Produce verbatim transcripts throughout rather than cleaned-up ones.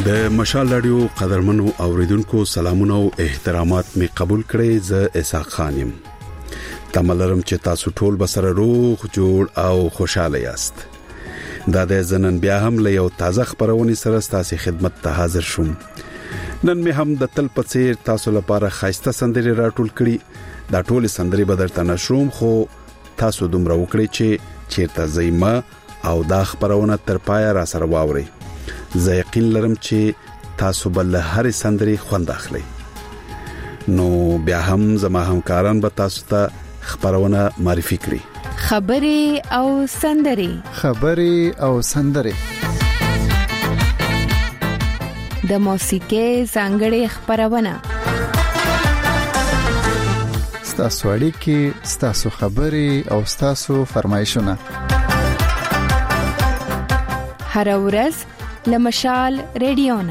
د مشال رادیو قدرمنو اوریدونکو سلامونه او احترامات می قبول کړئ. ز اسحاق خانم تملرم چې تاسو ټول بسره روغ جوړ او خوشاله یاست. دا د زنن بیا هم له یو تازه خبرونه سره ستاسو خدمت ته حاضر شوم. نن می هم د تل پڅیر تاسو لپاره خاصه سندري راټول کړي. دا ټول سندري بدرته نشروم خو تاسو دومره وکړئ چې چیرته زېما او دا خبرونه تر پای را سره واوري. زه یقین لرم چې تاسو بل هر سندري خوند اخلي. نو بیا هم زما همکاران به تاسو ته خبرونه معرفي کړي. خبري او سندري خبري او سندري د موسیقي څنګه خبرونه ستاسو اړیکې ستاسو خبري او ستاسو فرمایشونه هر ورځ لمشال رادیونا.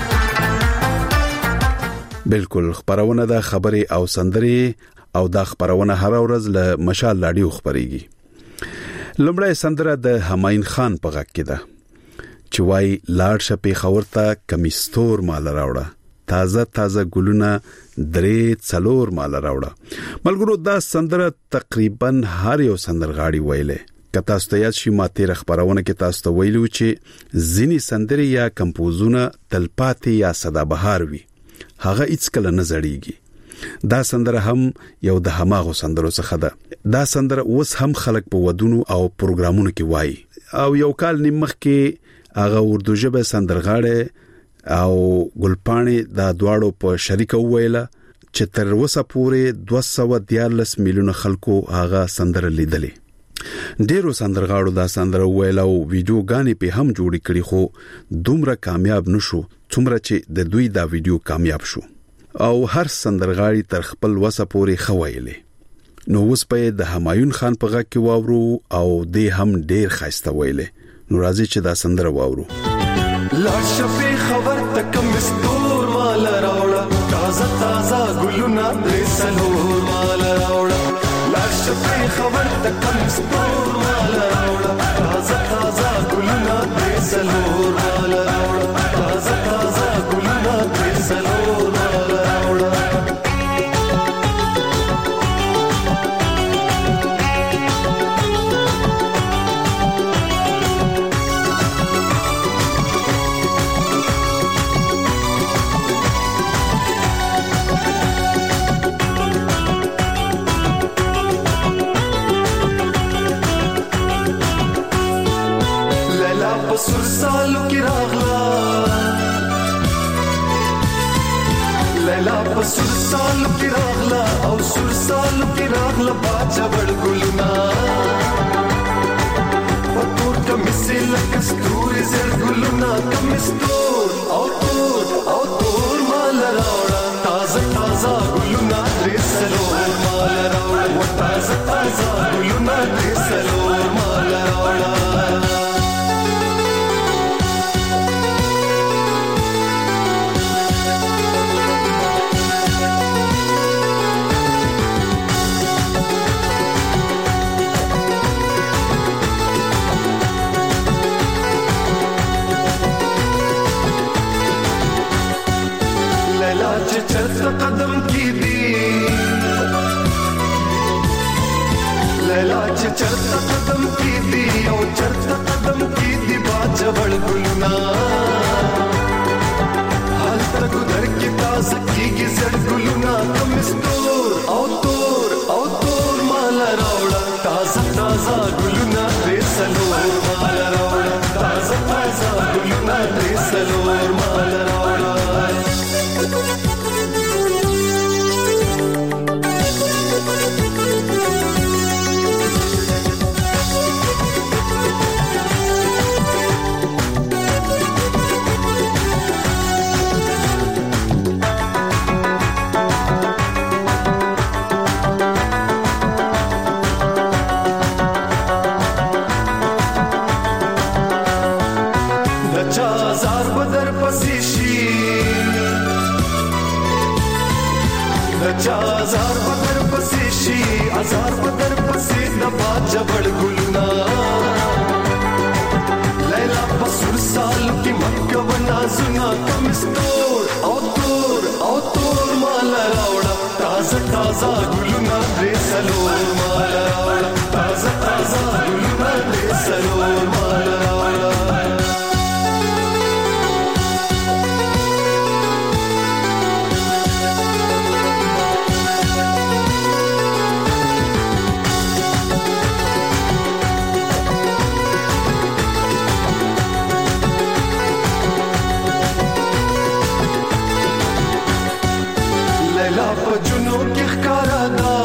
بالکل خبرونه د خبري او سندري او د خبرونه هر ورځ له مشال رادیو خبريږي. لمړی سندره د هماین خان په غږ کې ده چې وايي لاړ شپې خورته کمیستور مال راوړه، تازه تازه ګلونه درې څلور مال راوړه. ملګرو دا سندره تقریبا هر یو سندرغاړي ویلې. کته تاسو ته یاد شي ما تیر خبرونه کې تاسو ته ویلو چې ځینی سندري یا کمپوزونه تلپاتې یا سدابهار وي، هغه هیڅ کله نه زړیږي. دا سندره هم یو د هماغو سندرو څخه ده. دا سندره اوس هم خلک په ودونو او پروګرامونو کې وایي. او یو کال نیمخ کې هغه اردو ژبه سندرغاړي او ګلپانې دا دواړو په شریک ویله چې تر اوسه پورې دوه سوه دیارلس میلیونه خلکو هغه سندره لیدلې. ډیرو سندرغاړو دا سندره ویل او ویډیو غانې په هم جوړې کړې، خو دومره کامیاب نشو څومره چې د دوی دا ویډیو کامیاب شو او هر سندرغاړي تر خپل وسه پورې خوایلې. نو اوس په د همایون خان په غږ کې واورو او د هم ډیر خاصه ویلې. نو راځي چې دا سندره واورو. لا شپې خبر تک مستور مال راوړه، تازه تازه ګلونه درې څلور مال راوړه. لا شپې خبر تک مستور مال راوړه، تازه تازه ګلونه درې څلور مال راوړه، تازه تازه ګلونه درې څلور مال راوړه. سر سالو کی راغلا لیلا په سر سالو کی راغلا او سر سالو کی راغلا باچا بڑ ګلنا پتور کمسې لکه ستوري زر ګلنا کمستور او تور او تور مال راوړه، تازه تازه ګلنا درې څلور مال راوړه، تازه تازه ګلنا درې څلور مال راوړه. چرته قدم کی دی لیلا چې چرته قدم کی دی او چرته قدم کی دی باچ بڑ ګلنا حال تک در کی تازه کیږي زړ ګلنا کمستور او تور او تور مال راوړه، تازه تازه ګلنا درې څلور مال راوړه، تازه تازه ګلنا درې څلور مال راوړه. چازار بدر پسې شي ازار بدر پسې د باج بڑ ګلنا لیلا پسور سال کی مکه و نازنا مستور او تور او تور مال راوړه تازه تازه ګلونه دې سلور مال راوړه تازه تازه ګلونه دې سلور مال راوړه لیلا په جنو کې ښکارا ده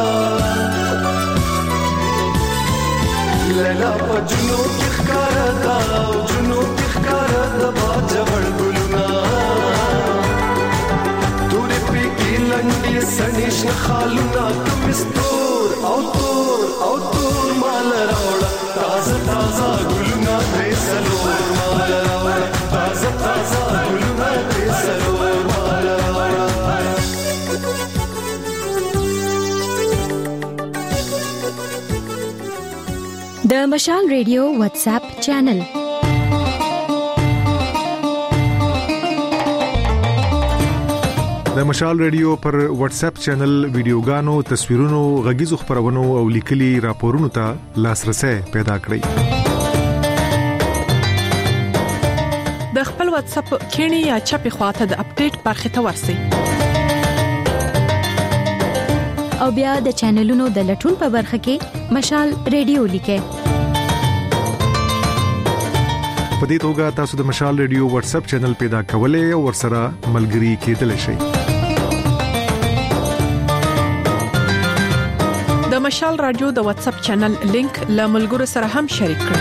لیلا په جنو کې ښکارا ده او جنو کې ښکارا ده باجوړ ګلونه تورې پیکي لنډې سنیش خالونه کمستور او تور او تور مال راوړه تازه تازه ګلونه دې سلور مال راوړه تازه تازه ګلونه دې سلور مال راوړه د مشال ریډیو واتس اپ چینل د مشال ریډیو پر واتس اپ چینل ویډیوګانو تصویرونو غږیزو خبرونو او لیکلي راپورونو ته لاسرسي پیدا کړئ د خپل واتس اپ کینی یا چپی خواته د اپډیټ برخه ته ورسئ او بیا د چینلونو د لټون په برخه کې مشال ریډیو لیکه په دې توګه تاسو د مشال ریډیو واتس اپ چینل پیدا کولای او ورسره ملګري کېدلی شئ د مشال رادیو د واتس اپ چینل لینک له ملګرو سره هم شریک کړئ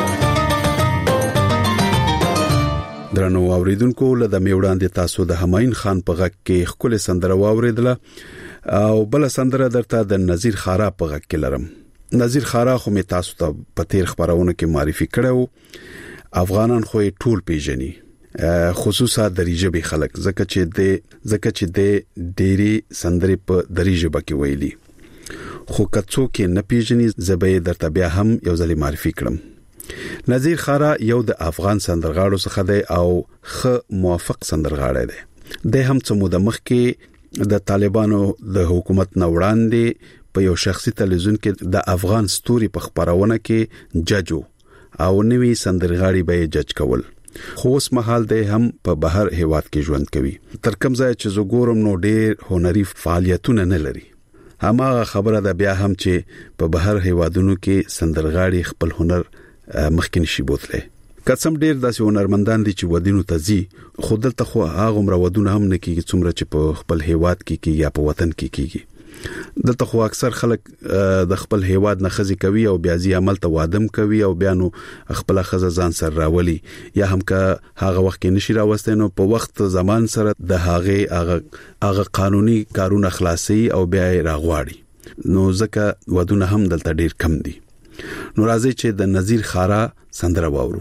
درنو اوریدونکو له د میوړاندې تاسو د هماین خان په غږ کې خپل سندره واوریدله او بل سندره درته د نذیر خارا په غږ کې لرم نذیر خارا خو می تاسو ته په تیر خبرونه کې معرفي کړو افغانان خو ټول پیژني خصوصا د ریجبي خلک زکه چې د زکه چې د ډيري سندري په دریجبه کې ویلي خو کڅو کې نه پیژني زبې درته بیا هم یو ځلې معرفي کړم نذیر خارا یو د افغان سندرغاړو څخه دی او خ موافق سندرغاړی دی د هم څو مده مخ کې د طالبانو د حکومت نه وړاندې په یو شخصي تلویزیون کې د افغان ستوري په خبرونه کې ججو او نوی سندرغاړي به جج کول خو اوس مهال د هم په بهر هیواد کې ژوند کوي تر کوم ځای چې زګورم نو ډېر هنري فعالیتونه نه لري هماغه خبره ده بیا هم چې په بهر هیوادونو کې سندرغاړي خپل هنر مخکې نشي بوتله قسم ډیر داسې هنرمندان دي چې ودینو ته زی خود دلته خو هغه عمر ودونه هم نه کیږي څومره چې په خپل هیواد کې کیږي یا په وطن کې کیږي دلته خو اکثر خلک د خپل هیواد نه خزي کوي او بیا زی عمل ته وادم کوي او بیا نو خپل خزه ځان سره راولي یا هم که هغه وخت کې نشي راوستي نو په وخت زمان سره د هغه هغه هغه قانوني کارونه خلاصي او بیا راغواړي نو ځکه ودونه هم دلته ډیر کم دي نو راځي چې د نذیر خارا سندره واورو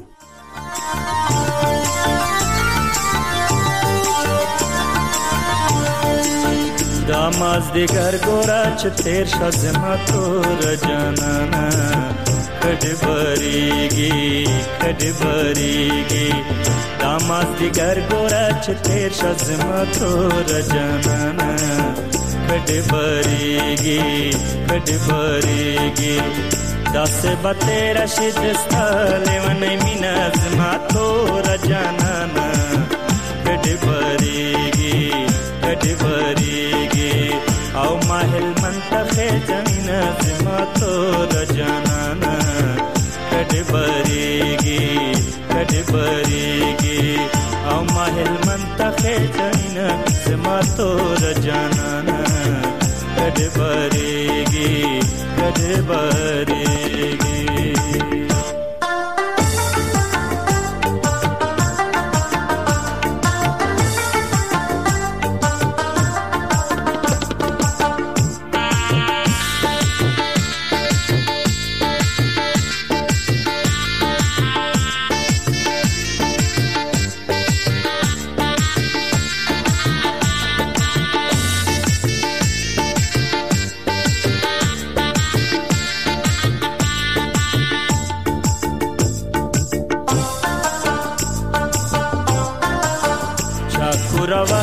داماز دیگر گورا چه تیر شد زما تور جانانا کڑی بریگی کڑی بریگی داماز دیگر گورا چه تیر شد زما تور جانانا کڑی بریگی کڑی بریگی داسه بتیرا شدستا لیونی مینا زما تور جانانا کڑی بریگی کڑی بریگی او ماهل منتخه زمین زما تور جانانا کڑی بریگی کڑی بریگی او ماهل منتخه زمین زما تور جانانا کڑی بریگی کڑی بریگی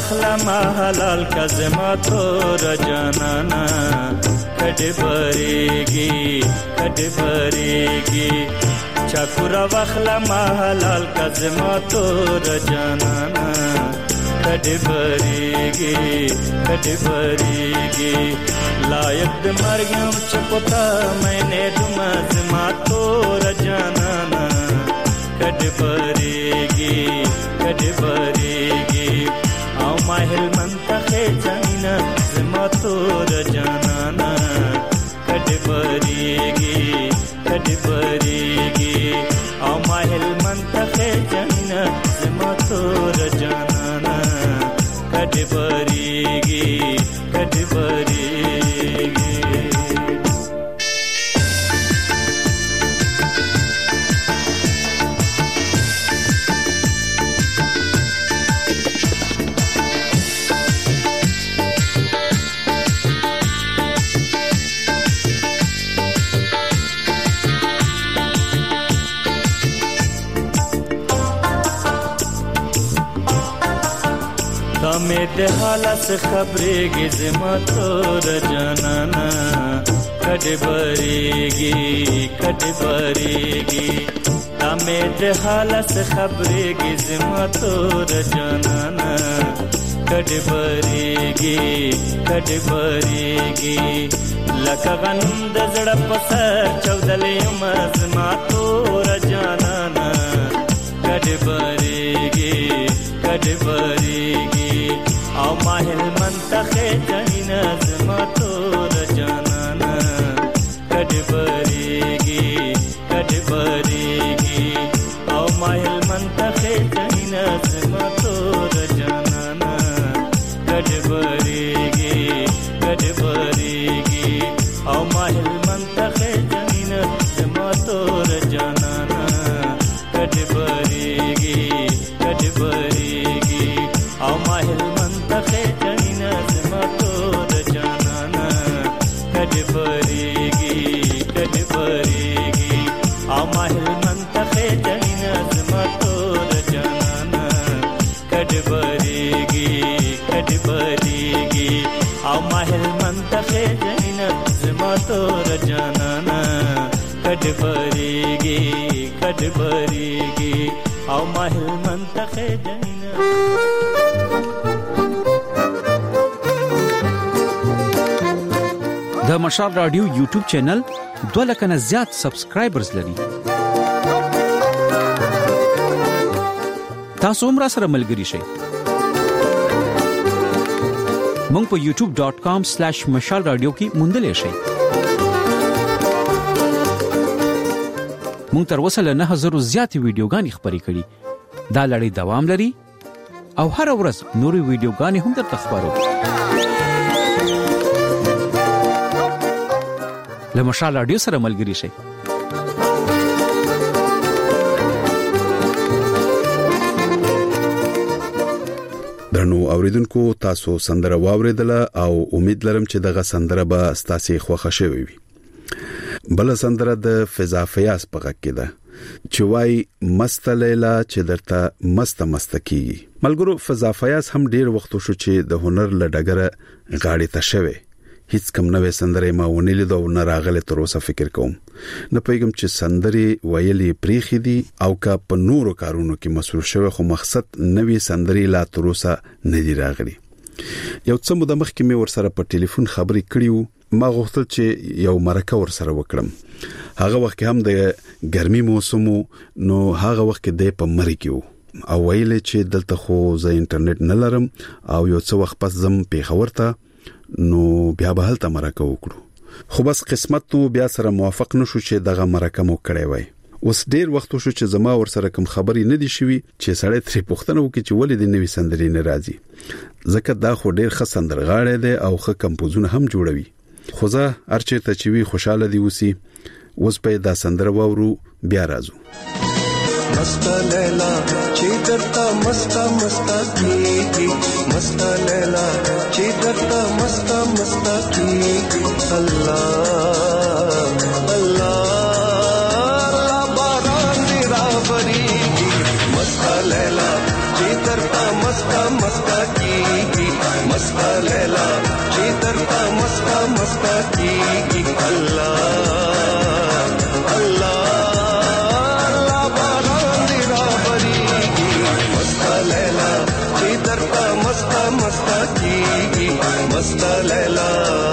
واخلا ما حلال کزما تور جانانا کډ بریږي کډ بریږي چکورا واخلا ما حلال کزما تور جانانا کډ بریږي کډ بریږي لایق د مرګم چپتا مینه دما زما تور جانانا کډ بریږي کډ بریږي او ماهل منتخه جنینا زما تور جانانا کډ بریږي کډ بریږي او ماهل منتخه جنینا زما تور جانانا کډ بریږي کډ بریږي में देहाला से खबरेगी जिमा तोर जनाना कड बरेगी कड बरेगी में देहाला से खबरेगी जिमा तोर जनाना कड बरेगी कड बरेगी लका गंद जड़ पसर चौदले मजमा तोर जनाना कड बरेगी कड बरेगी او ماهل منتخه جنینا زما تور جانانا کډ بریږي کډ بریږي او ماهل منتخه جنینا زما تور جانانا کډ بریږي کډ بریږي او ماهل منتخه جنینا زما تور جانانا کډ بریږي کډ بریږي او ماهل منتخه جنینا زما تور جانانا کډ بریږي کډ بریږي او ماهل منتخه جنینا زما تور جانانا کډ بریږي کډ بریږي او ماهل منتخه جنینا زما تور جانانا کډ بریږي کډ بریږي او ماهل منتخه جنینا د مشال رادیو یوټیوب چینل دوه لک نه زیات سبسکرایبرز لري. تاسو هم را سره ملګري شئ. مونږ په یوټیوب ډاٹ کام سلیش مشال رادیو کې موندلې شئ. مونږ تر اوسه له نه هزار زیاتې ویډیوګانې خپرې کړې. دا لړۍ دوام لري او هر ورځ نورې ویډیوګانې هم درته خپرو. له مشال رادیو سره ملګري شئ. درنو اوریدونکو تاسو سندره واوریدله او امید لرم چې دغه سندره به ستاسو خوښه شوي وي. بل سندره د فضا فیاض په غږ کې ده چې وای مست لیلا چې درته مست مست کیږي. ملګرو فضا فیاض هم ډیر وخت شو چې د هنر لډګره غاړې ته شوه. هیڅ کم نوې سندره ما ونیل دا نه راغله تر اوسه فکر کوم. نه پېږم چې سندري ویلي پریخي دي او کا په نورو کارونو کې مصروف شوه خو مقصد نوې سندري لا تر اوسه نه دی راغلي. یو څه مو د مخ کې مې ورسره په ټلیفون خبرې کړیو. ما غوښتل چې یو مرکه ورسره وکړم. هغه وخت هم د ګرمي موسم نو هغه وخت د په مری کې او ویل چې دلته خو زه انټرنیټ نه لرم او یو څه وخت پس زم پیښور ته نو بیا به هلته مرکه وکړو. خو بس قسمت تو بیا سره موافق نشو چې دغه مرکه مو کړی وای. اوس ډیر وخت شو چې زما ور سره کوم خبري نه دي شوي چې سړی ترې پوښتنه وکړي چې ولې د نوې سندرې نه راځي. ځکه دا خو ډیر ښه سندرغاړی دی او ښه کمپوزونه هم جوړوي. خو زه ارچه ته چې وی خوشاله دی وسی. اوس په دا سندره وورو بیا راځو. मस्त लैला चीदरता मस्ता मस्ता की मस्त लैला चीदरता मस्ता मस्ता की अल्लाह अल्लाह बारान रावरी मस्त लैला चीदरता मस्ता मस्ता की مستا لیلا چې درته مستا مستا کیږي الله الله الله باران دی راوړيږي مستا لیلا چې درته مستا مستا کیږي مستا لیلا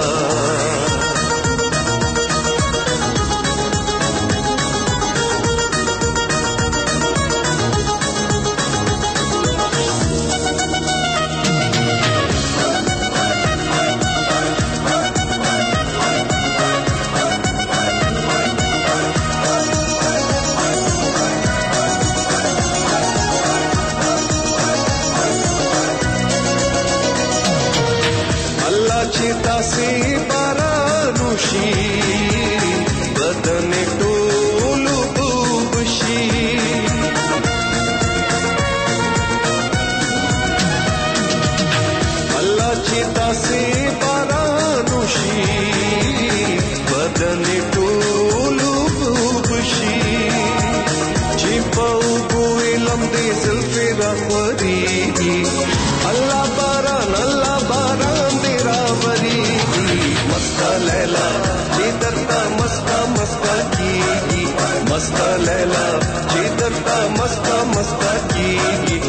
مستا لیلا چې درته مستا مستا کیږي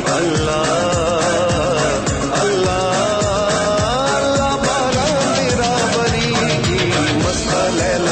الله الله الله باران دی راوړيږي مستا لیلا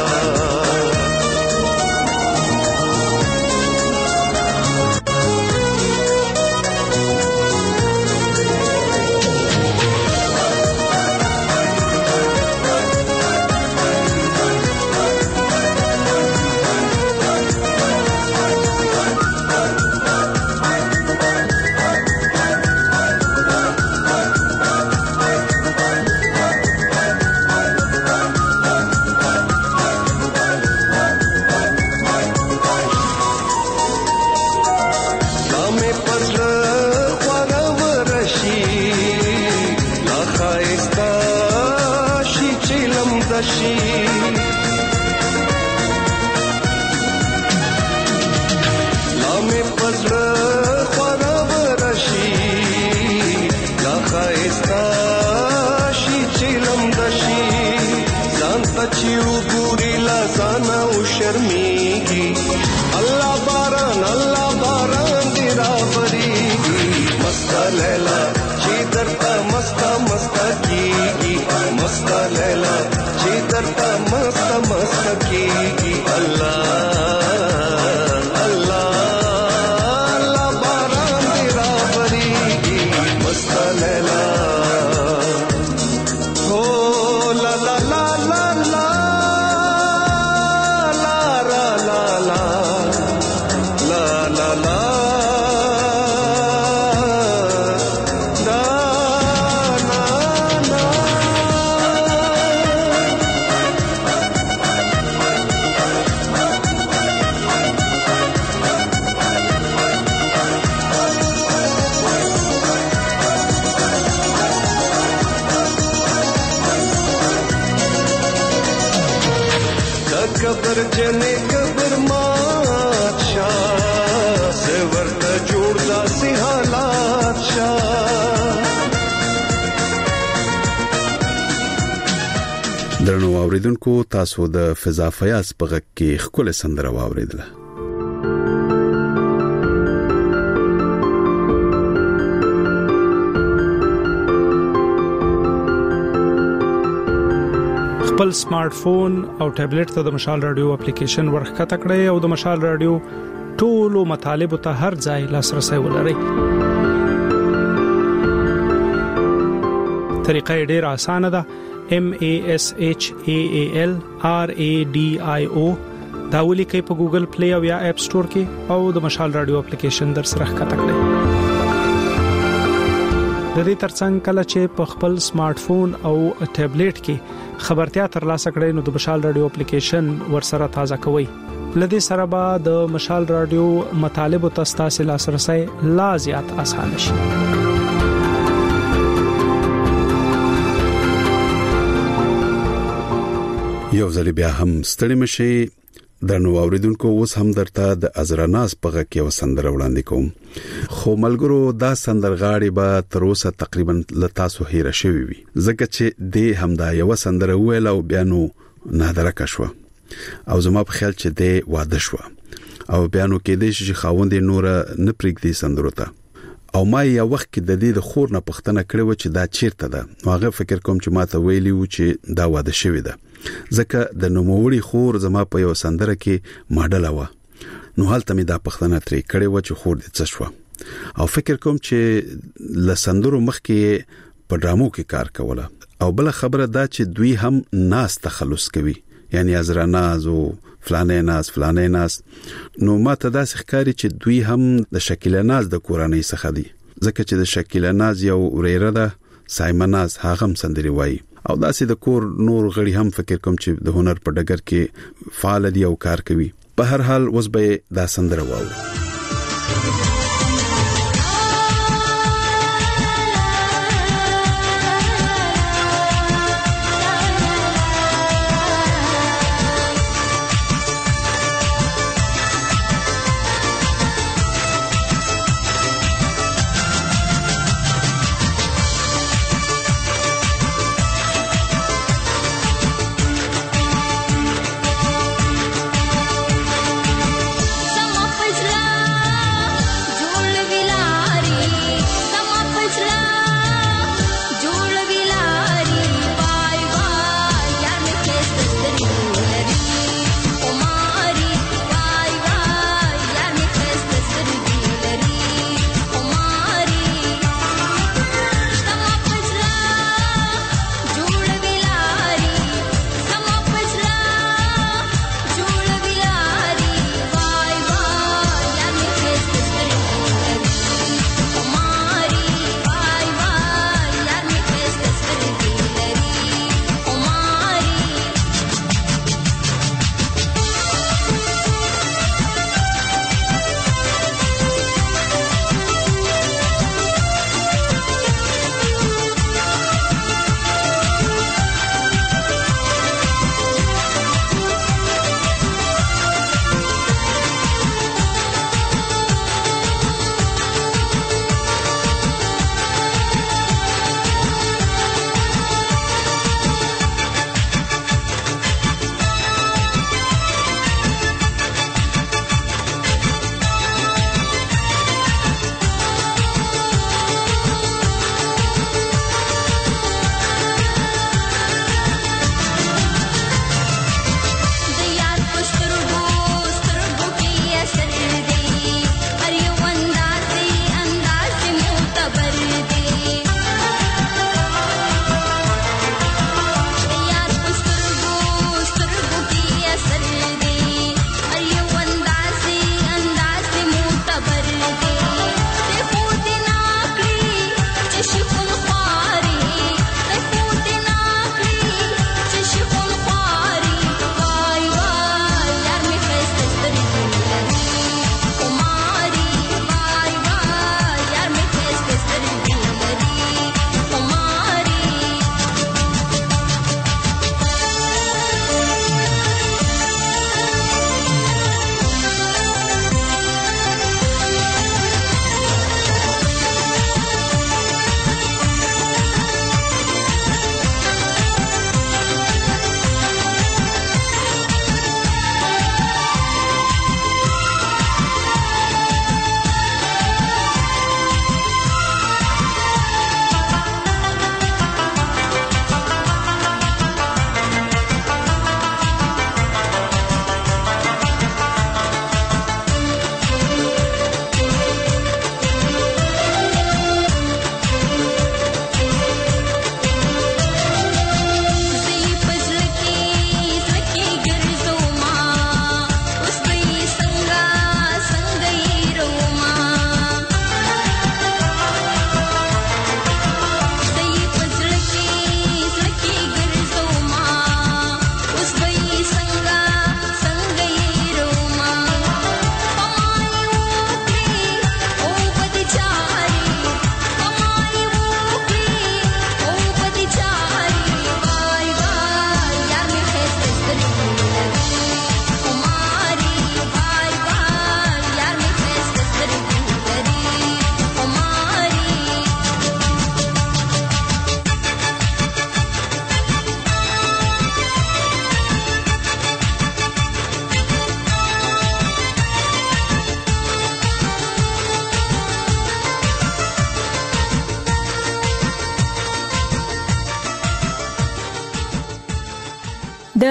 درنو اوریدونکو تاسو د فضا فیاض په غږ کې خپل سندره واوریدله. خپل سمارټ فون او ټابلیټ ته د مشال رادیو اپلیکیشن ورخته کړئ او د مشال رادیو ټولو مطالب ته هر ځای لاسرسي ولرئ. طریقه ډېره اسانه ده. M A S H A A L R A D I O دا ولیکئ په ګوګل پلی او یا اپ سٹور کې او د مشال رادیو اپلیکیشن در سره ښکته کړئ. د دې ترڅنګ کله چې په خپل سمارټ فون او ټابلیټ کې خبرتیا ترلاسه کړئ نو د مشال رادیو اپلیکیشن ور سره تازه کوئ. لدې سره به د مشال رادیو مطالب او تاسو لاسرسي لا زیات اسانه شي. یو ځل بیا هم ستړي مشي درنو اوریدونکو اوس هم درته د ازرناز په غږ کې وسندره وړاندې کوم خو ملګرو دا سندرغاړي به تر اوسه تقریبا لتا سو هیر شوی وي ځکه چې د همدا یو سندره ویل او بیانو نادره کشوه او زما په خیال چې د واده شو او بیانو کې د شي خاوند نور نه پرېږدي سندرو ته او ما یو وخت کې د دې د خور نه پښتنه کړو چې دا چیرته ده هغه فکر کوم چې ماته ویلی و چې دا واده شوی ده ځکه د نوموړي خور زما په یو سندره کې ماډل و نو حالت می دا پښتنه ترې کړې و چې خور دې څه شو او فکر کوم چې لسندرو مخ کې په ډرامو کې کار کوله او بل خبره دا چې دوی هم ناس تخلص کوي یعنی ازرناز او فلانه ناس فلانه ناس نو ماته دا ښکاری چې دوی هم د شکیل ناز د کورنۍ څخه دي ځکه چې د شکیل ناز یو ریره ده سایمناز هغه هم سندري وایي او داسې د کور نور غړي هم فکر کوم چې د هنر په ډګر کې فعال دي او کار کوي په هر حال اوس به دا سندره واورو Some of his love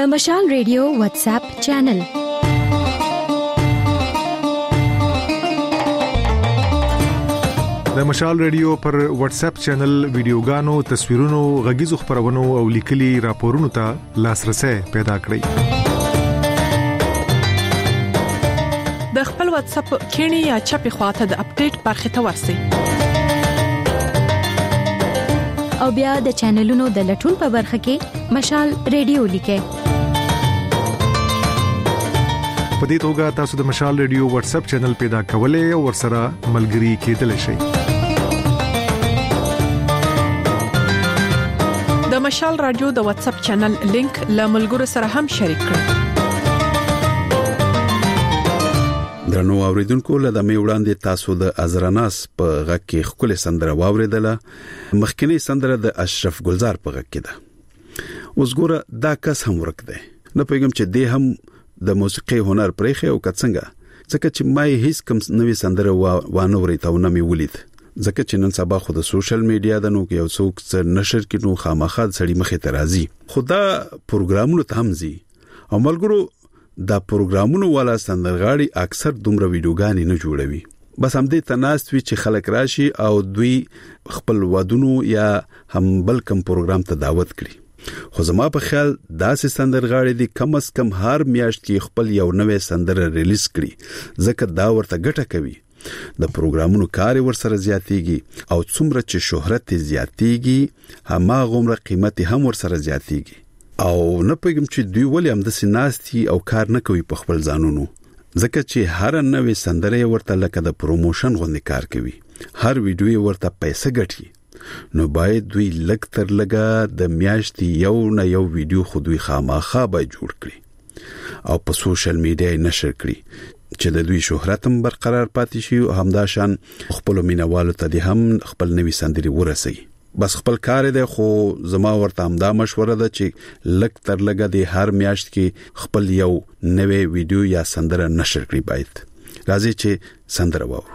د مشال ریډیو واتس اپ چینل د مشال ریډیو پر واتس اپ چینل ویډیوګانو تصویرونو غږیزو خبرونو او لیکلي راپورونو ته لاسرسي پیدا کړئ د خپل واتس اپ کینی یا چپی خواته د اپډیټ برخه ته ورسی او بیا د چینلونو د لټون په برخه کې مشال ریډیو لیکه په دې توګه تاسو د مشال ریډیو واتس اپ چینل پیدا کولای او ورسره ملګري کېدلی شئ د مشال رادیو د واتس اپ چینل لینک له ملګرو سره هم شریک کړئ درنو اوریدونکو له دمه وړاندې تاسو د ازراناس په غږ کې خپل سندره واوریدله مخکنی سندره د اشرف ګلزار په غږ کې ده اوس ګوره دا کس هم ورک دی نه پیغام چې دی هم د موسیقي هنر پرېخه او کڅنګه ځکه چې ما هیڅ کم نوې سندره وانه ورته نه مې ولید ځکه چې نن سبا خو د سوشل میډیا د نو کې یو څوک نشر کې نو خامخا سړی مخې ته راځي خدا پروګرامونو ته هم زی او ملګرو دا پروګرامونو والا سندرغاړي اکثر دومره ویډیوګانې نه جوړوي بس هم دې تناست وی چې خلک راشي او دوی خپل ودونو یا هم بل کم پروګرام ته دعوت کړي خو زما په خیال داسې سندرغاړي دي کم از کم هر میاشت کې خپل یو نوې سندره ریلیز کړي ځکه دا ورته ګټه کوي د پروګرامونو کار ورسره زیاتېږي او څومره چې شهرت زیاتېږي هماغومره قیمت هم ورسره زیاتېږي او نه پېږم چې دوی ولې هم د سیناستي او کار نه کوي په خپل ځانونو ځکه چې هر نوې سندره ورته لکه د پروموشن غوندې کار کوي هر ویډیو ورته پیسې ګټي نو باید دوی لږ تر لږه د میاشتې یو نه یو ویډیو خو دوی خامخا به جوړ کړي او په سوشل میډیا نشر کړي چې د دوی شهرت هم برقرار پاتې شي او همداشان خپل مینوالو ته هم خپل نوې سندري ورسي بس خپل کار دی خو زما ورته هم دا مشوره ده چې لږ تر لږه د هر میاشت کې خپل یو نوې ویډیو یا سندره نشر کړي باید راځي چې سندره واورو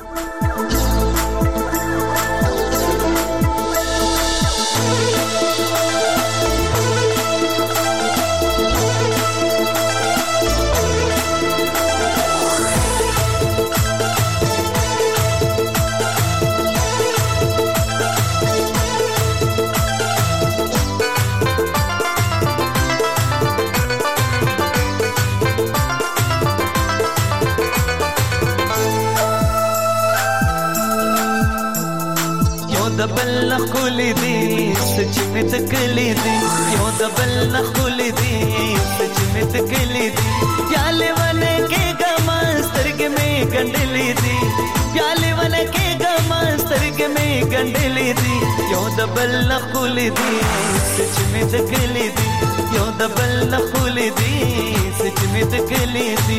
دبل خولي دي سچمت کلی دي یو دبل خولي دي سچمت کلی دي پیاله ونه کې ګمسترګ می ګندلې دي پیاله ونه کې ګمسترګ می ګندلې دي یو دبل خولي دي سچمت کلی دي یو دبل خولي دي سچمت کلی دي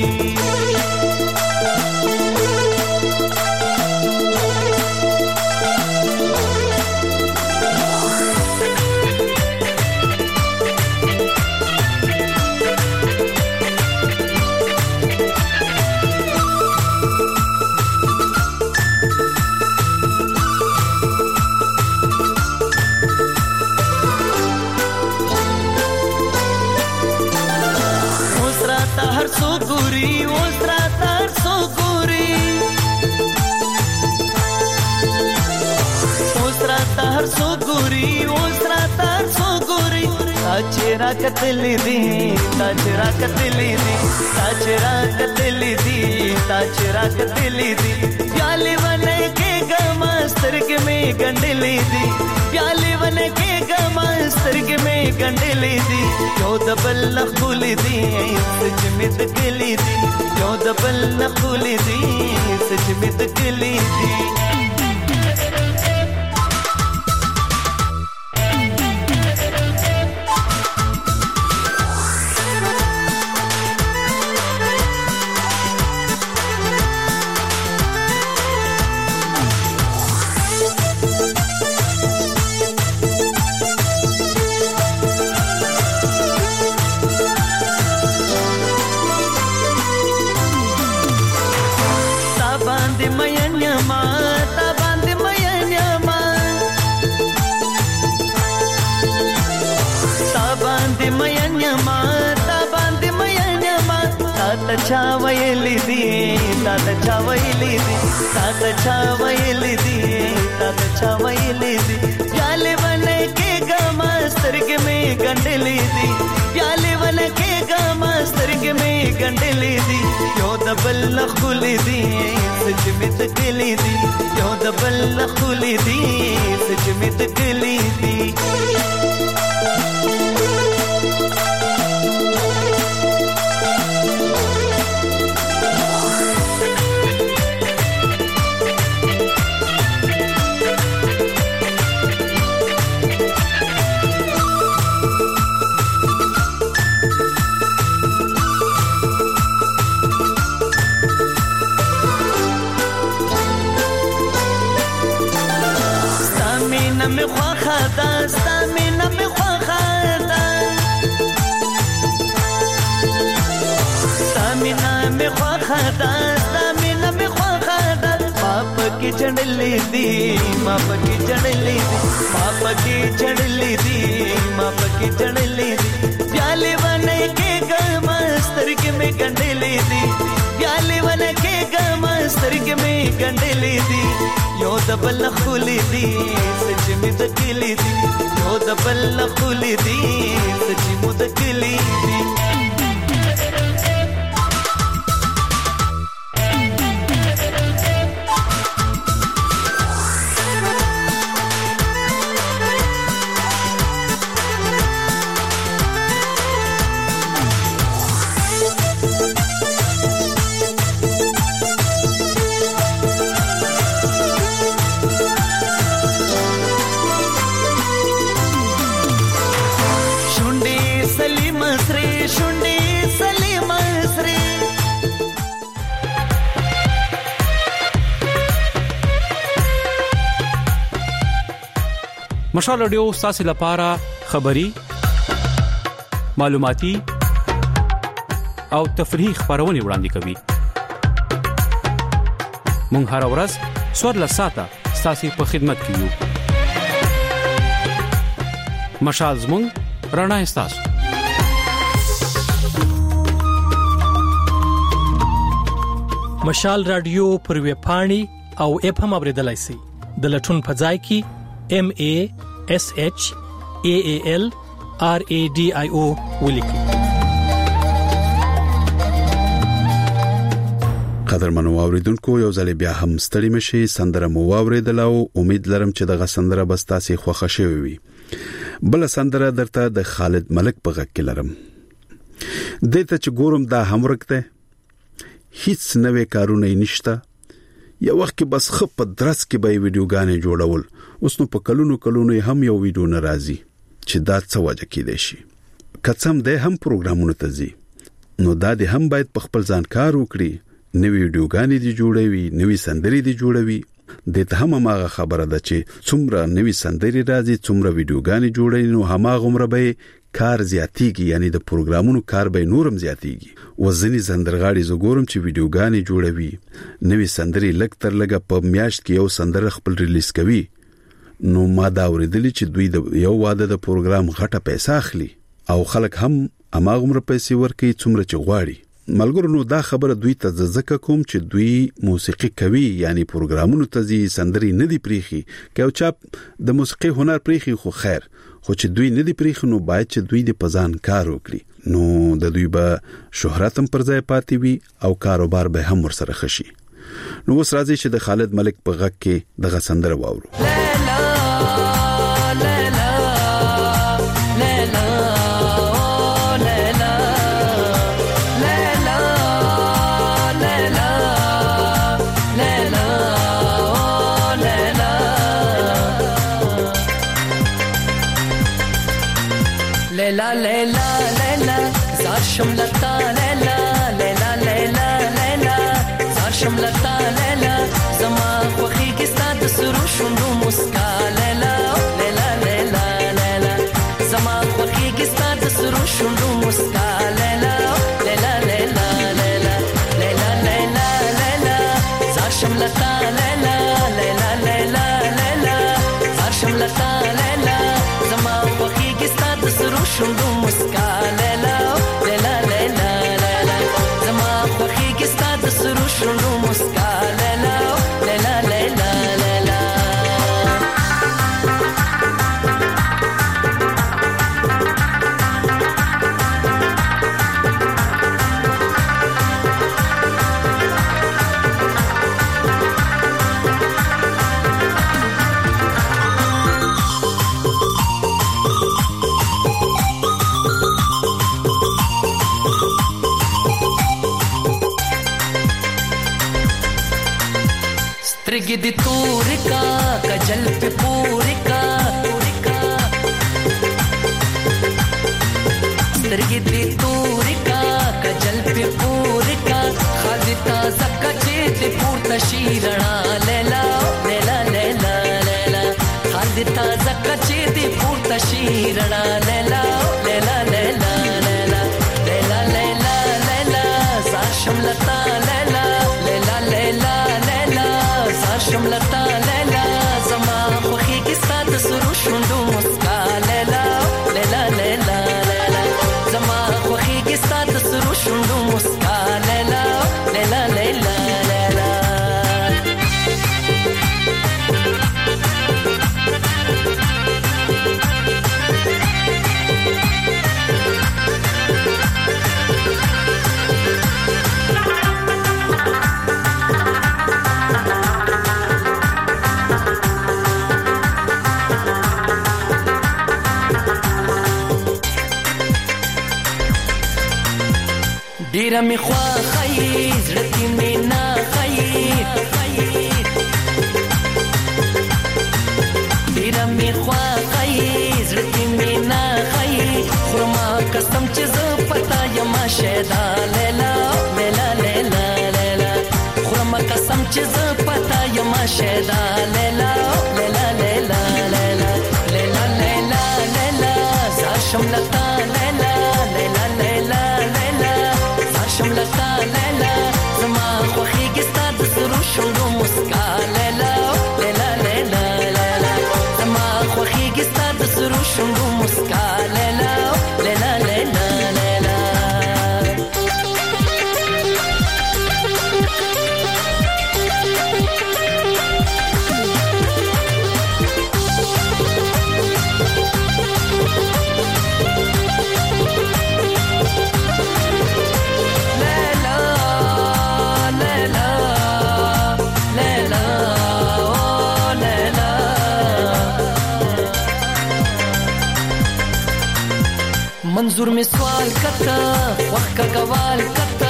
ताचरा कतली दी ताचरा कतली दी ताचरा कतली दी ताचरा कतली दी प्याले वन के गमस्तरग में गंडली दी प्याले वन के गमस्तरग में गंडली दी यो दबल नखुली दी सच में तकली दी यो दबल नखुली दी सच में तकली दी چا ویلې دي تا ته چا ویلې دي تا ته چا ویلې دي تا ته چا ویلې دي پیاله ونه کې ګم سترګې مې ګنډلې دي پیاله ونه کې ګم سترګې مې ګنډلې دي یو د بل خولې دي سچ مې تکلې دي یو د بل خولې دي سچ مې تکلې دي me khwaha da stamina me khwaha da stamina me khwaha da stamina me khwaha da paap ki chadli di maap ki chadli di paap ki chadli di maap ki chadli di pyale wan ke gamastar ke me gandli di pyale wan ke gamastar ke me gandli di یو د بل خولې دي سچ مې تکلې دي یو د بل خولې دي سچ مې تکلې دي مشال رادیو تاسو لپاره خبری معلوماتي او تفریحي خبرونه وړاندې کوي مونږ هر ورځ څوار لساته تاسو په خدمت کې یو مشال زموږ رڼا تاسو مشال رادیو پر ویب پاڼې او اپ هم اوریدلای شئ د لټون په ځای کې M A S H A A L R A D I O ولیکئ. قدرمنو اوریدونکو یو ځل بیا هم ستړي مشي سندره مو اوریدلو امید لرم چې دغه سندره بس تاسو خوښه شوي وي. بل سندره درته د خالد ملک په غږ کې لرم. دته چې ګورم دا هم ورکته هیڅ نوې کارونه نشته. یو وخت کې بس خپ په درس کې به ویډیوګانې جوړول اوس نو په کلونو کلونو هم یو ویډیو ناراضي چې دا څه وجه کې دی شي کڅم ده هم پروګرامونه ته زی نو دا دې هم باید په خپل ځان کار وکړي نوې ویډیوګانې دي جوړوي نوې سندري دي جوړوي دته هم هغه خبره ده چې څومره نوې سندري راځي څومره ویډیوګانې جوړوي نو هغه عمر به کار زیاتیږي یعنی د پروګرامونو کار به نورم زیاتیږي وزنی سندرغاړي زګورم چې ویډیوګانې جوړوي نوې سندري لګ تر لګه په میاشت کې یو سندر خپل ریلیز کوي نو ما دا اوریدلی چې دوی د یو واده د پروګرام غټه پیسې اخلي او خلک هم اماغمره پیسې ورکي څومره چې غواړي ملګرو نو دا خبره دوی ته ځکه کوم چې دوی موسیقي کوي یعنی پروګرامونو ته زی سندري نه دی پریخي که چا د موسیقي هنر پریخي خو خیر خو چې دوی نه دی پریخي نو باید چې دوی د پزان کار وکړي نو د دوی به شهرت هم پر ځای پاتې وي او کاروبار به هم ورسره خشي نو اوس راځي چې د خالد ملک په غږ کې دغه سندره واورو Lela lela lela zarshum lata lela lela lela lela zarshum lata lela zama khohi ki sad surushum do muska lela lela lela lela zama khohi ki sad surushum do muska lela lela lela lela lela lela lela zarshum lata lela lela lela lela zarshum lata lela zama khohi ki sad surushum do muska lela lela lela سترګې دې تور کا کجل په پور کا سترګې دې تور کا کجل په پور کا خالي تازه کچې دې پورته شي رڼا لیلا لیلا لیلا لیلا خالي تازه کچې دې پورته شي رڼا لیلا لیلا لیلا لیلا لیلا لیلا لیلا زار شملتا لیلا لیلا لیلا لیلا زار شملتا لیلا زما خوخي کې ستاسو سرو شوندو مسکا لیلا لیلا لیلا لیلا زما خوخي کې ستاسو سرو شوندو مسکا لیلا لیلا لیلا لیلا ډیره می خوا خی زړه می نه خی ډیره می خوا خی زړه می نه خی خرما قسم چې ز پتا یم شهدا لیلا لیلا لیلا لیلا خرما قسم چې ز پتا یم شهدا لیلا لیلا لیلا لیلا لیلا لیلا لیلا زار شملتا لیلا لیلا لیلا لیلا شملتا لیلا زما خوخي ګستا د سرو شوندو مسکا لیلا لیلا لیلا لیلا زما خوخي ګستا د سرو شوندو مسکا لیلا لیلا لیلا لیلا منظور می سوال کتا وخت کا گوال کتا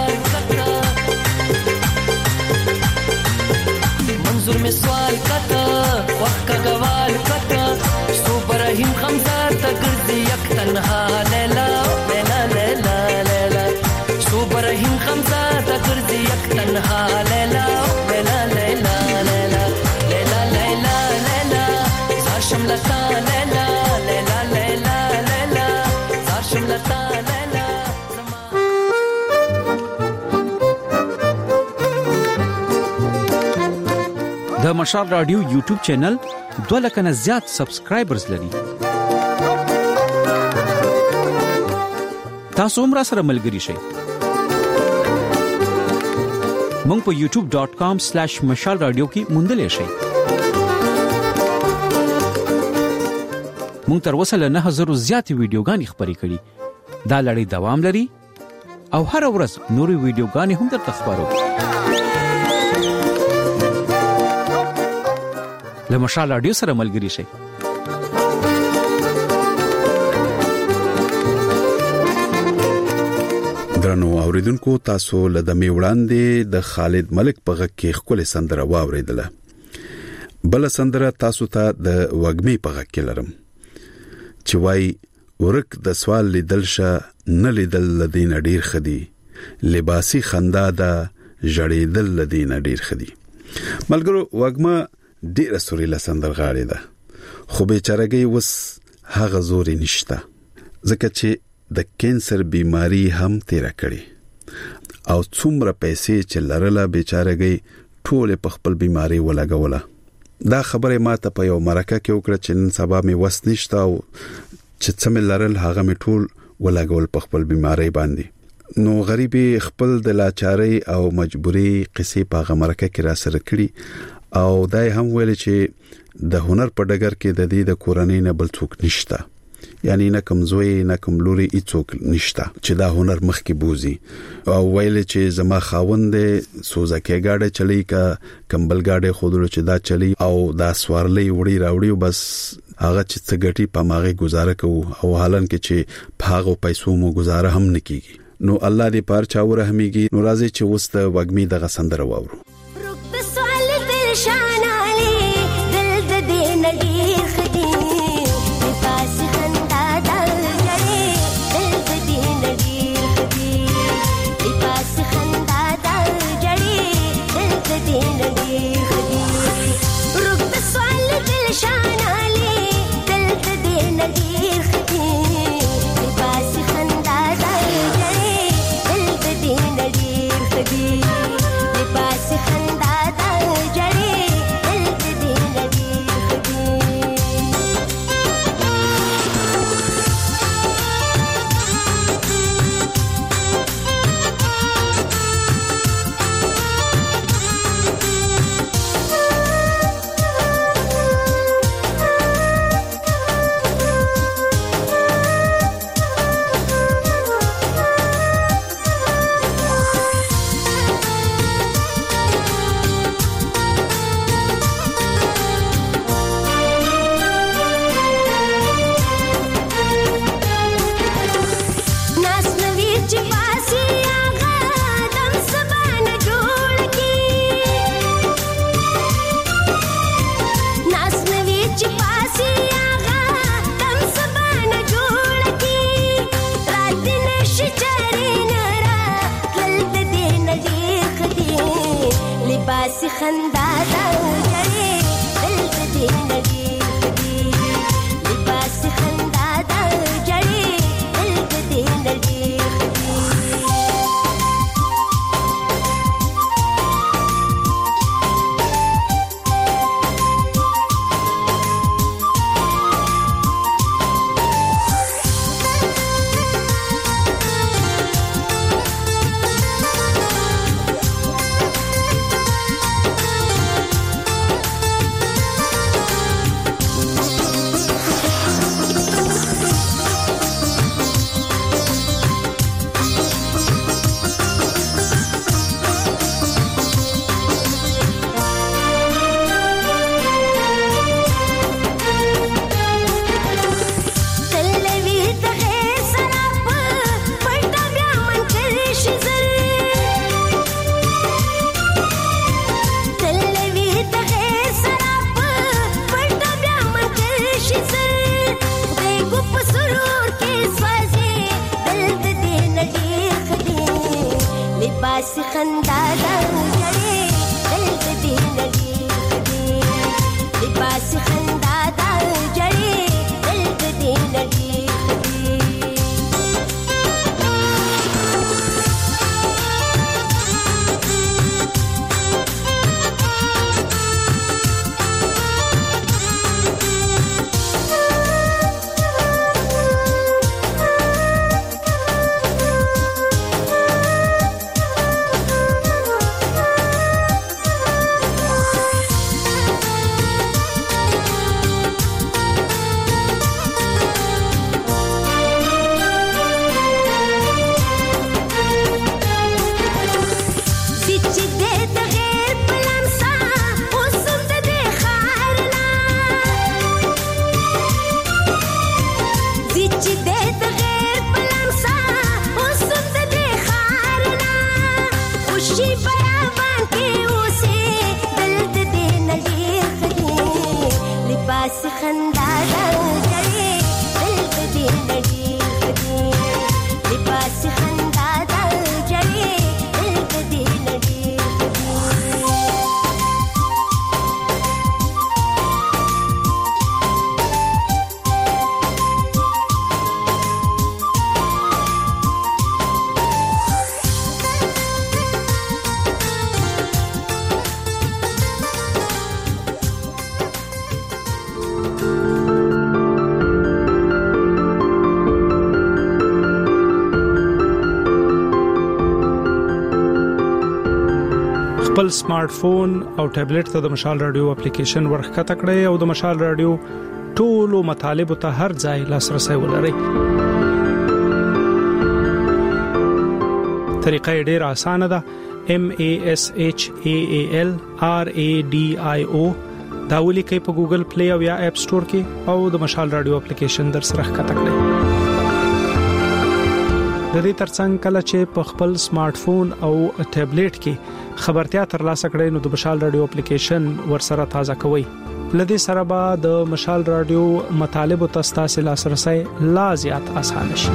منظور می سوال کتا وخت کا گوال کتا سو برہیم خمزار تگردی یک تنہا لیلا لیلا لیلا لیلا سو برہیم خمزار تگردی یک تنہا لیلا لیلا لیلا لیلا لیلا لیلا لیلا زار شملتا لیلا لیلا لیلا لیلا شملتا لیلا د مشال رادیو یوټیوب چینل دوه لک نه زیات سبسکرایبرز لري. تاسو هم را سره ملګري شئ. مونږ په یوټیوب ډاٹ کام سلیش مشال رادیو کې موندلې شئ. مونږ تر اوسه له نه هزار زیاتې ویډیوګانې خپرې کړې. دا لړۍ دوام لري او هر ورځ نورې ویډیوګانې هم درته خپرو. له مشال رادیو سره ملګري شئ. درنو اوریدونکو تاسو له دمه وړاندې د خالد ملک په غږ کې خپل سندره واوریدله. بل سندره تاسو ته د وګمې په غږ کې لرم چې وای ورک د سوال لیدل شه نه لیدل لدین ډیر خدي لباسي خندا دا جړېدل لدین ډیر خدي. ملګرو وګما ډیر سوريله سندرغاړي ده خو بیچارهګي وس هغه زوري نشته ځکه چې د کینسر بیماری هم تیر کړي او څومره پیسې چې لرله بیچارهګي ټول په خپل بیماری ولګوله. دا خبره ماته په یو مرکه کې وکړه چې نن سبا مې وس نشته او چې څمل لرل هغه مې ټول ولګول په خپل بیماری باندې. نو غریبي خپل د لاچاري او مجبوري قصې په هغه مرکه کې را سره کړي او دای هم ویل چې د هنر په ډګر کې د دې د کورنۍ نه بل څوک نشته، یعنی نه کمزوی نه کملوري هیڅوک نشته چې دا هنر مخ کې بوزي. او ویل چې زما خاوند سوزکه گاډه چلی کا کمبل گاډه خودلو چې دا چلی او دا سوارلې وړي راوړي بس هغه چې څه ګټي په ماغه گزاره کوو او حالان کې چې پاغو پیسو مو گزاره هم نکېږي. نو الله دې پار چا ورحمېږي. نو راځي چې وسته وګمي دغه سندره واورو. رب سوال دل شانالي دل د دې نډي خدي لباس خندا دل جړې دل د دې نډي خدي لباس خندا دل جړې دل د دې نډي خدي رب سوال دل شانالي دل د دې نډي خدي لباس خندا دل جړې دل د دې نډي خدي لباس خندا خندا دا جړې دل د دې نډي خدي لباس خندا دا جړې دل د دې نډي خندا دا جړې دل د دې نډي خدي لباس خندا دا جړې دل د دې نډي خپل سمارټ فون او ټابلیټ ته د مشال رادیو اپلیکیشن ورخته کړئ او د مشال رادیو ټولو مطالب ته هر ځای لاسرسي ولرئ. طریقه ډیره اسانه ده. M A S H A A L R A D I O دا ولیکئ په ګوګل پلی او یا اپ سٹور کې او د مشال رادیو اپلیکیشن در سره ښکته کړئ. د دې ترڅنګ کله چې په خپل سمارټ فون او ټابلیټ کې خبرتیا ترلاسه کړئ نو د مشال رادیو اپلیکیشن ورسره تازه کوئ. لدې سره به د مشال رادیو مطالب او تاسو لاسرسي لا زیات آسان شي.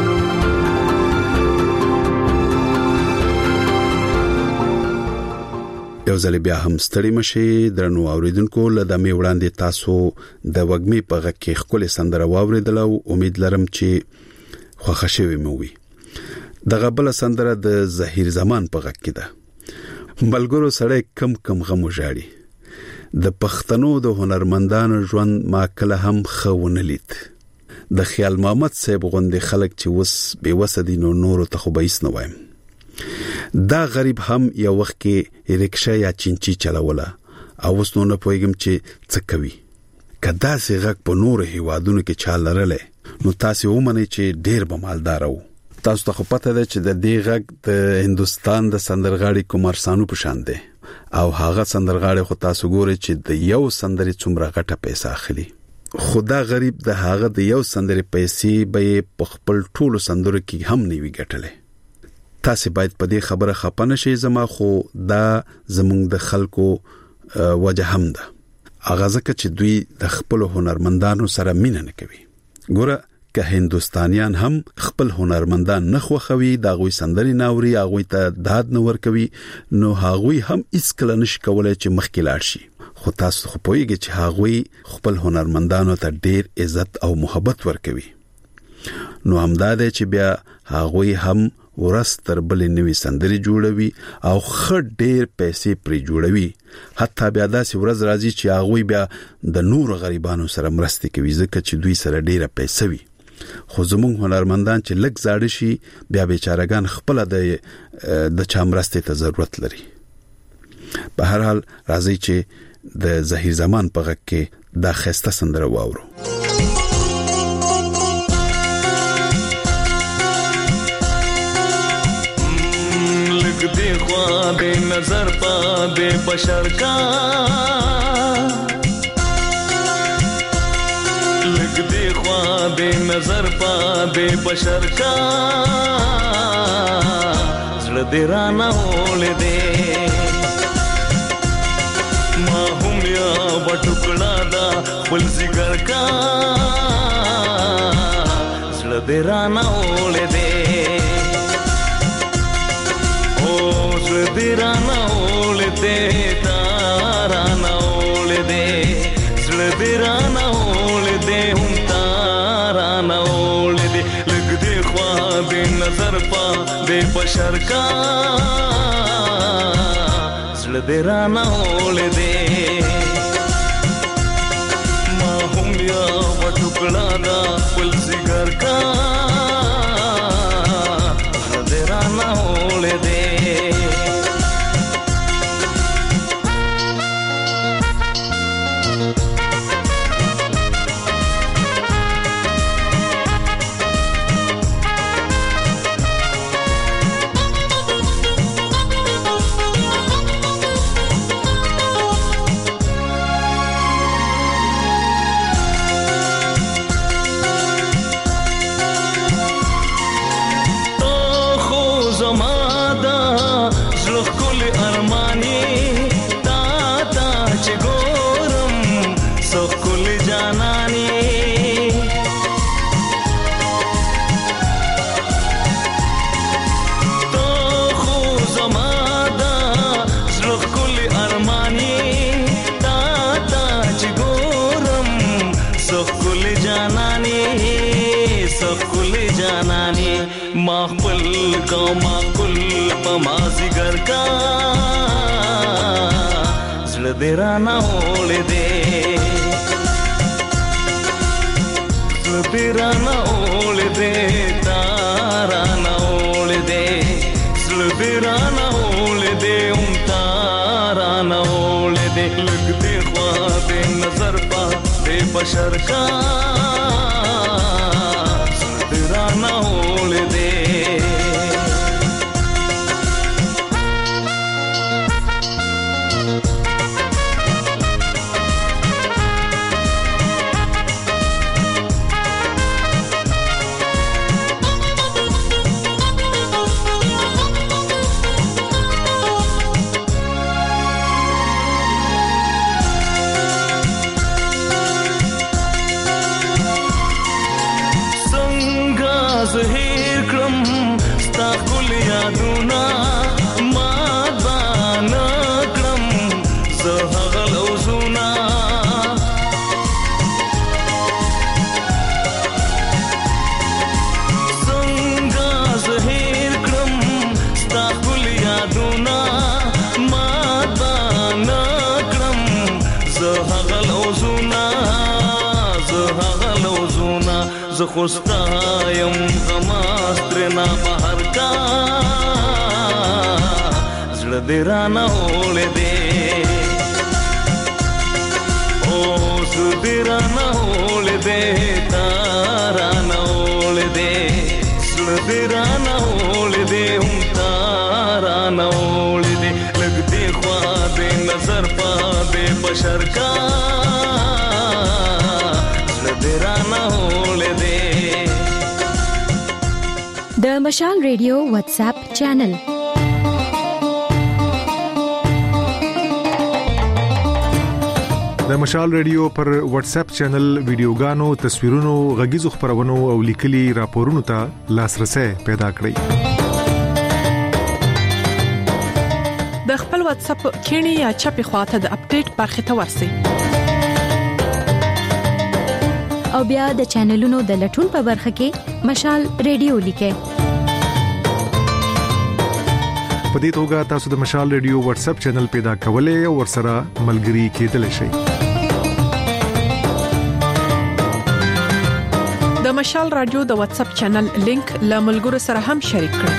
یو ځل بیا هم ستړي مشي درنو اوریدونکو لدې مې وړاندې تاسو د وګمې په غږ کې خپل سندره واوریدل او امید لرم چې خوښ شوي مو وي. دغه بل سندره د زهیر زمان په غږ کې ده. ملګرو سړی کم کم غم وژاړي. د پښتنو د هنرمندانو ژوند ما کله هم خونه لید. د خیال محمد صاحب غوندې خلک چې وس به وسدي نو نور ته خو بیس نه وایم. دا غریب هم یو وخت کې ریکشا یا چینچی چلوله او اوس نو نه پوهیږم چې څه کوي. کدا سي غک په نور هیوادونو کې چال لرله نو تاسو ومنئ چې ډیر به مالدار وو. تاسو ته خو پته ده چې د دې غک د هندستان د سندرغاړي کومار سانو په شان دی او هغه سندرغاړي خو تاسو ګورئ چې د یو سندري څومره غټه پیسې اخلي. خدا غریب د هغه د یو سندري پیسې به په خپل ټولو سندرو کې هم نیوي ګټلې. تاسو باید په دې خبره خپنه شئ زما خو دا زمونږ د خلکو وجه هم ده. هغه ځکه چې دوی د خپل هنرمندانو سره مینه نه کوي. ګوره که هندستانیان هم خپل هنرمندان نه خوښوي دا غوي سندري ناوري هغه ته داد نه ور کوي نو هغه هم هیڅ کله نشي کولای چې مخکې لاړ شي. خو تاسو خو پوهیږئ چې هغه خپل هنرمندانو ته ډیر عزت او محبت ور کوي. نو همدا ده چې بیا هغه هم ورستر بلې نوې سندري جوړوي او خړ ډېر پیسې پرې جوړوي. حتی بیا داسې ورځ راځي چې هغه بیا د نور غریبانو سره مرسته کوي ځکه چې دوی سره ډېره پیسې وي. خو زموږ هنرمندان چې لږ زاړه شي بیا بیچارهګان خپل د د چا مرسته ته ضرورت لري. په هر حال راځي چې د زهیر زمان په غږ کې دا خسته سندره واورو. دے خواب نظر پا دے بشر کا لگ دے خواب نظر پا دے بشر کا زړه دې رانه ولې دے ما هم یا وټکړه دا خپل ځګر کا زړه دې رانه ولې دے Zldirana olede, tarana olede, zldirana olede, hum tarana olede, lagde ख्वाब नजर पा दे बशर का, zldirana olede, ma hum ya watukla da pul sigar ka, zldirana olede. माखुल का माखुल पमाजिगर का zldirana olede zldirana olede tarana olede zldirana olede um tarana olede lagde ख्वाब नजर पा दे बशर का zldirana olede زخستایم غماسترنا بهر کا زړه دې رانه اولې دې او زړه دې رانه اولې دې تا رانه اولې دې زړه دې رانه اولې دې هم تا رانه اولې دې لګ دې خوا دې نظر پا دې بشر کا زړه دې رانه اولې دې. د مشال ریډیو واتس اپ چینل د مشال ریډیو پر واتس اپ چینل ویډیوګانو تصویرونو غږیزو خبرونو او لیکلي راپورونو ته لاسرسي پیدا کړئ. د خپل واتس اپ کینی یا چپی خواته د اپډیټ برخه ته ورسئ او بیا د چینلونو د لټون په برخه کې مشال ریډیو لیکه. په دې توګه تاسو د مشال ریډیو واتس اپ چینل پیدا کولای او ورسره ملګري کېدلی شئ. د مشال رادیو د واتس اپ چینل لینک له ملګرو سره هم شریک کړئ.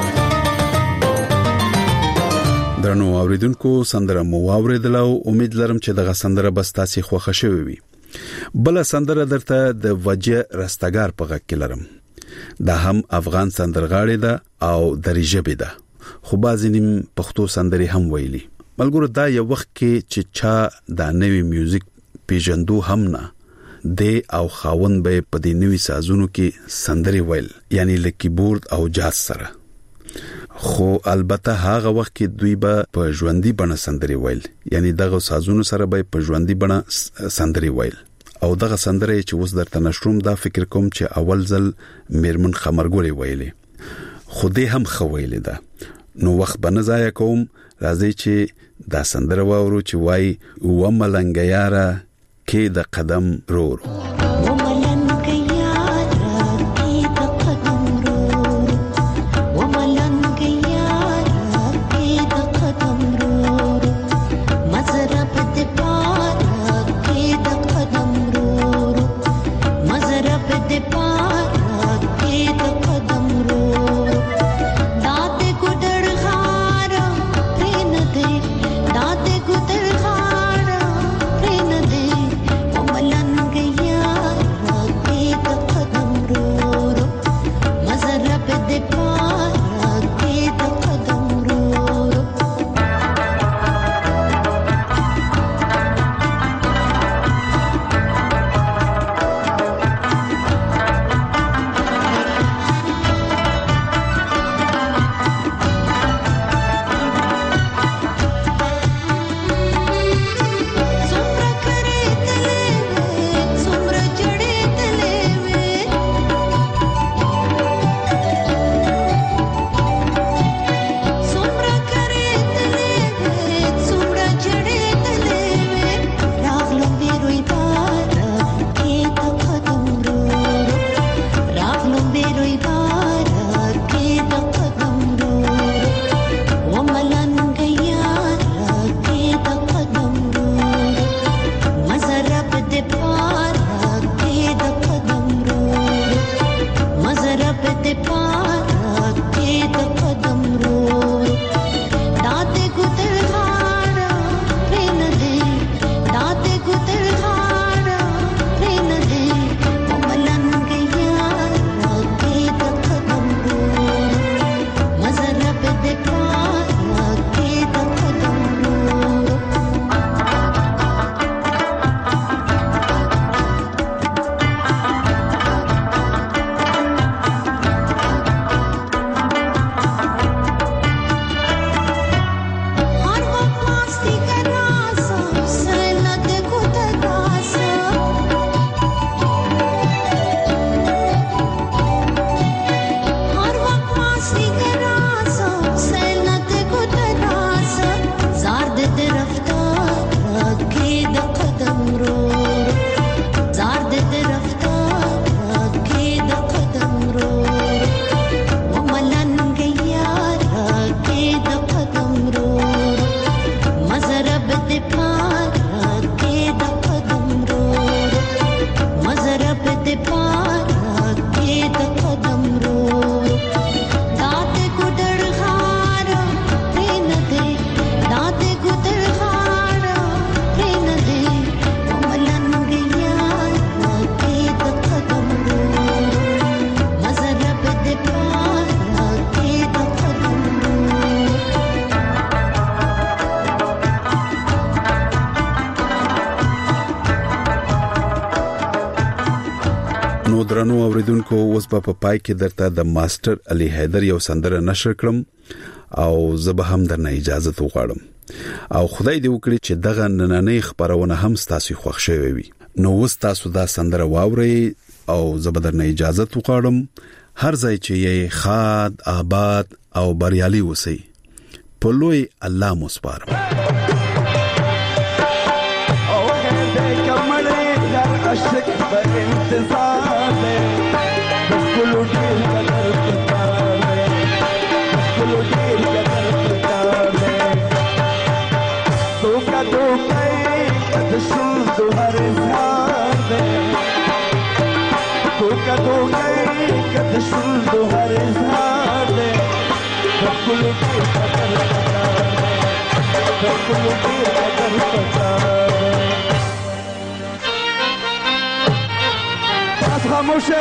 درنو اوریدونکو سندره مو اوریدلو امید لرم چې دغه سندره بس تاسو خوښ شوي وي. بل سندره درته د وجه رستګار په غږ کې لرم. دا هم افغان سندرغاړي ده او دریجبه ده. خو بازي نیم پښتو سندري هم ویلي. ملګرو دا یو وخت کې چې چا دا نوی میوزیک پیژندو هم نه د او خاون به په دې نوی سازونو کې سندري ویل یعنی ل کیبورډ او جاز سره. خو البته هغه وخت کې دوی به په ژوندۍ بڼه سندري ویل یعنی دغه سازونو سره به په ژوندۍ بڼه سندري ویل او دغه سندره چې اوس درته نشروم دا فکر کوم چې اول ځل میرمن خمرګوري ویلي خو دې هم خویلې ده. نو وخت بنه ضایع کوم راځي چې دا سندره واورو چې وای و ملنګ یاره کې د قدم رور Yeah. درنو اوریدونکو اوس په پا پای کې درته د ماستر علي حیدر یو سندره نشر کړم او زه به هم درنه اجازه وغواړم او خدای دې وکړي چې دغه نننۍ خبرونه هم ستاسو خوښ شوي وي. نو اوس تاسو دا سندره واورئ او زه به درنه اجازه وغواړم. هر ځای چې یې خاد آباد او بریالي اوسئ. په لوی الله مو سپارم. عشق پر انتظار ہے بسکلو ڈیل کا در پتار ہے بسکلو ڈیل کا در پتار ہے تو کا تو کئی قد شل دو ہر اظہار ہے تو کا تو کئی قد شل دو ہر اظہار ہے بسکلو ڈیل کا در پتار ہے بسکلو ڈیل کا در پتار ہے. خاموشی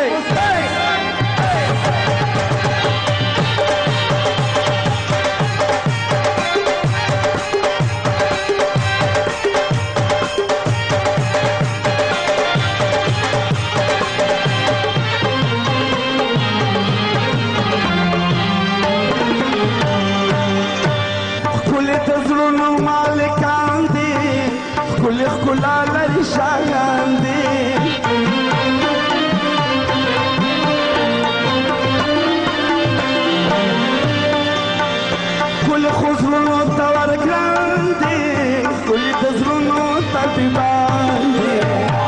کل تزرونو مالکان دی کل خلال رشاگان دی خزرونو تور گراندی کلی تزرونو طبیباندی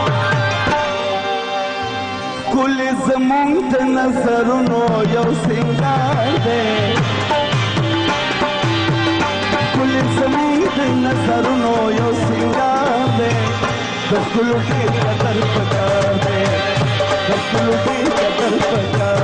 کلی زمون تنظرونو یو سنگار دی کلی زمون تنظرونو یو سنگار دی دخلو کی قدر پکار دی دخلو کی قدر پکار